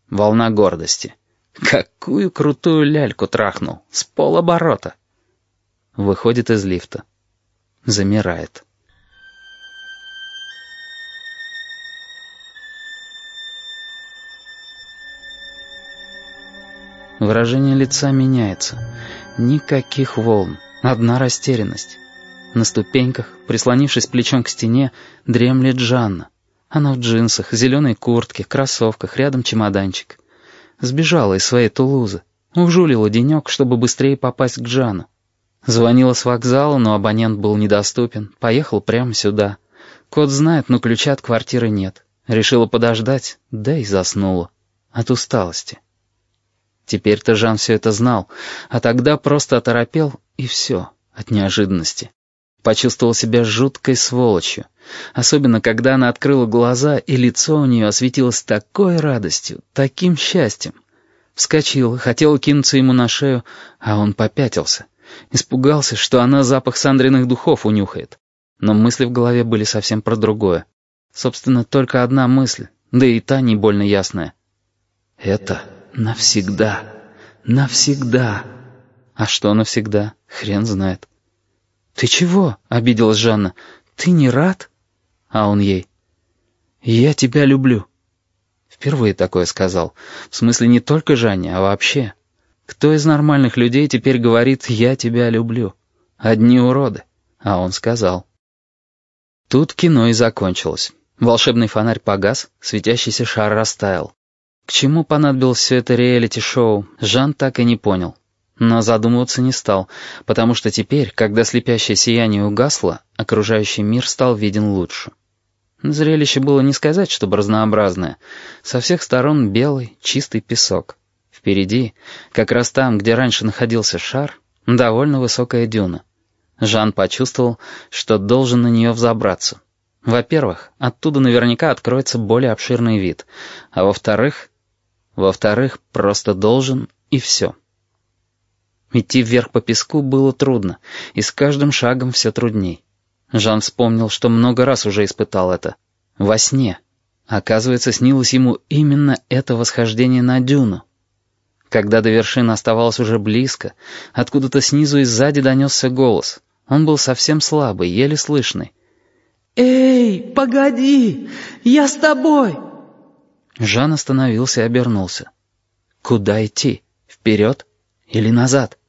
Волна гордости. Какую крутую ляльку трахнул! С полоборота! Выходит из лифта. Замирает. Выражение лица меняется. Никаких волн. Одна растерянность. На ступеньках, прислонившись плечом к стене, дремлет Жанна. Она в джинсах, зеленой куртке, кроссовках, рядом чемоданчик. Сбежала из своей Тулузы. Ужулила денек, чтобы быстрее попасть к Жану. Звонила с вокзала, но абонент был недоступен. Поехал прямо сюда. Код знает, но ключа от квартиры нет. Решила подождать, да и заснула. От усталости. Теперь-то Жан все это знал, а тогда просто оторопел, и все, от неожиданности. Почувствовал себя жуткой сволочью. Особенно, когда она открыла глаза, и лицо у нее осветилось такой радостью, таким счастьем. Вскочила, хотела кинуться ему на шею, а он попятился. Испугался, что она запах Сандриных духов унюхает. Но мысли в голове были совсем про другое. Собственно, только одна мысль, да и та не больно ясная. «Это навсегда, навсегда». А что навсегда, хрен знает. «Ты чего?» — обиделась Жанна. «Ты не рад?» А он ей. «Я тебя люблю». Впервые такое сказал. В смысле не только Жанне, а вообще. Кто из нормальных людей теперь говорит «я тебя люблю»? Одни уроды. А он сказал. Тут кино и закончилось. Волшебный фонарь погас, светящийся шар растаял. К чему понадобилось все это реалити-шоу, Жан так и не понял. Но задумываться не стал, потому что теперь, когда слепящее сияние угасло, окружающий мир стал виден лучше. Зрелище было не сказать, чтобы разнообразное. Со всех сторон белый, чистый песок. Впереди, как раз там, где раньше находился шар, довольно высокая дюна. Жан почувствовал, что должен на нее взобраться. Во-первых, оттуда наверняка откроется более обширный вид. А во-вторых, просто должен, и все. Идти вверх по песку было трудно, и с каждым шагом все трудней. Жан вспомнил, что много раз уже испытал это. Во сне. Оказывается, снилось ему именно это восхождение на дюну. Когда до вершины оставалось уже близко, откуда-то снизу и сзади донесся голос. Он был совсем слабый, еле слышный. «Эй, погоди! Я с тобой!» Жан остановился и обернулся. Куда идти? Вперед или назад?